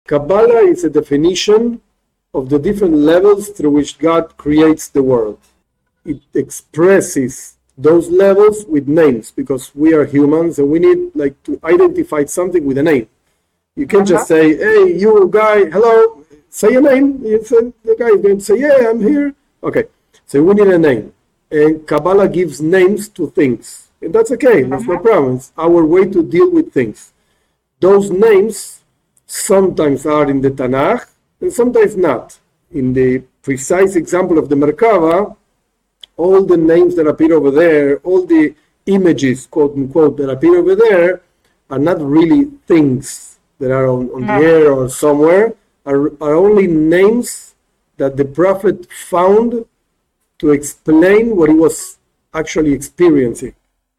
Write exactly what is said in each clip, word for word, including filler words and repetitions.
Kabbalah is a definition of the different levels through which God creates the world. It expresses those levels with names because we are humans and we need like to identify something with a name. You can't uh-huh. just say, hey, you guy, hello, say a name. You say, the guy is going to say, yeah, I'm here. Okay, so we need a name. And Kabbalah gives names to things. And that's okay, that's uh-huh. no problem. It's our way to deal with things. Those names sometimes are in the Tanakh and sometimes not. In the precise example of the Merkava, all the names that appear over there, all the images, quote unquote, that appear over there are not really things that are on, on no. the air or somewhere, are, are only names that the Prophet found to explain what he was actually experiencing.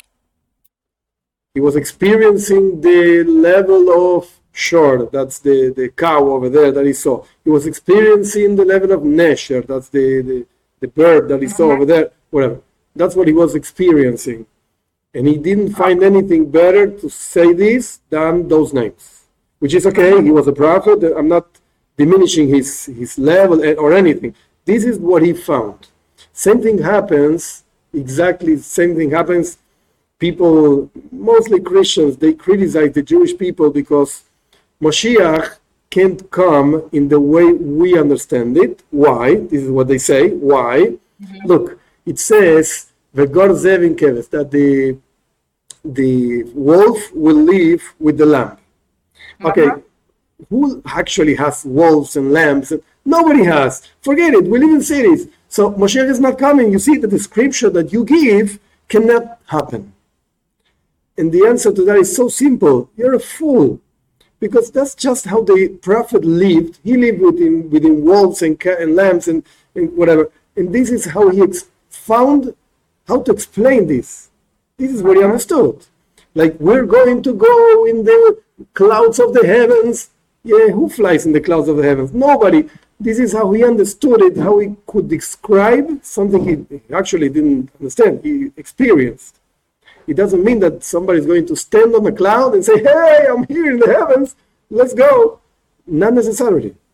He was experiencing the level of Shor, that's the, the cow over there that he saw. He was experiencing the level of Nesher, that's the, the, the bird that he saw over there, whatever. That's what he was experiencing. And he didn't find anything better to say this than those names, which is okay. He was a prophet. I'm not diminishing his, his level or anything. This is what he found. Same thing happens, exactly the same thing happens. People, mostly Christians, they criticize the Jewish people because Moshiach can't come in the way we understand it. Why? This is what they say. Why? Mm-hmm. Look, it says V'gor zev in keves, that the the wolf will live with the lamb. Okay, uh-huh. Who actually has wolves and lambs? Nobody has. Forget it. We live in cities. So Moshiach is not coming. You see, the description that you give cannot happen. And the answer to that is so simple. You're a fool. Because that's just how the prophet lived. He lived within, within wolves and, and lambs and, and whatever. And this is how he ex- found how to explain this. This is what he understood. Like, we're going to go in the clouds of the heavens. Yeah, who flies in the clouds of the heavens? Nobody. This is how he understood it, how he could describe something he actually didn't understand, he experienced. It doesn't mean that somebody's going to stand on a cloud and say, hey, I'm here in the heavens, let's go. Not necessarily.